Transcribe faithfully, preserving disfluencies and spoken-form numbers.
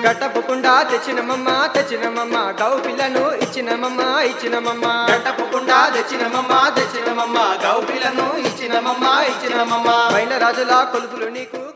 గట్టపుకుండా తెచ్చినమమ్మ తెచ్చినమమ్మ గౌ పిల్లను ఇచ్చినమమ్మ ఇచ్చినమమ్మ గట్టపుకుండా తెచ్చినమమ్మ తెచ్చినమమ్మ గౌ పిల్లను ఇచ్చినమమ్మ ఇచ్చినమమ్మ పైన రాజుల కొలుపులు నీకు